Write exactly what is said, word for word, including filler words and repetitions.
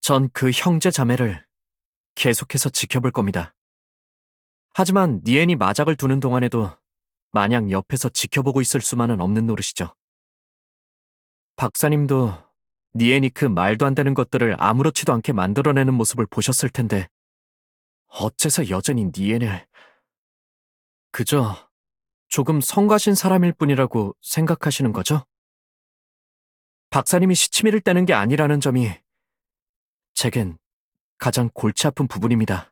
전 그 형제 자매를 계속해서 지켜볼 겁니다. 하지만 니엔이 마작을 두는 동안에도 마냥 옆에서 지켜보고 있을 수만은 없는 노릇이죠. 박사님도 니엔이 그 말도 안 되는 것들을 아무렇지도 않게 만들어내는 모습을 보셨을 텐데 어째서 여전히 니엔을 그저 조금 성가신 사람일 뿐이라고 생각하시는 거죠? 박사님이 시치미를 떼는 게 아니라는 점이 제겐 가장 골치 아픈 부분입니다.